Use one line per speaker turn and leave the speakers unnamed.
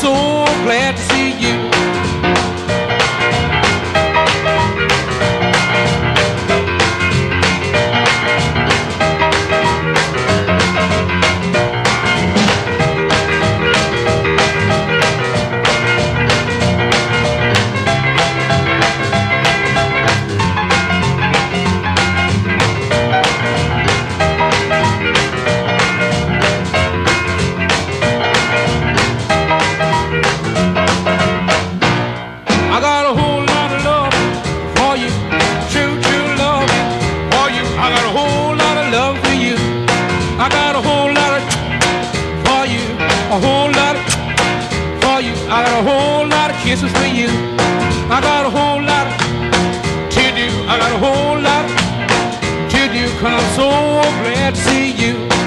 so glad to see you. I got a whole lot of love for you, true, true love for you. I got a whole lot of love for you. I got a whole lot of for you, a whole lot of for you. I got a whole lot of kisses for you. I got a whole lot to do. I got a whole lot to do, 'cause I'm so glad to see you.